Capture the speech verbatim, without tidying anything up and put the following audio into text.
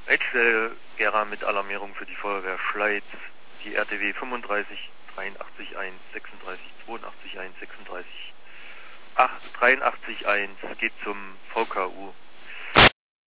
Leitstelle Gera mit Alarmierung für die Feuerwehr Schleiz, die R T W fünfunddreißig dreiundachtzig eins sechsunddreißig zweiundachtzig eins sechsunddreißig dreiundachtzig eins geht zum V K U.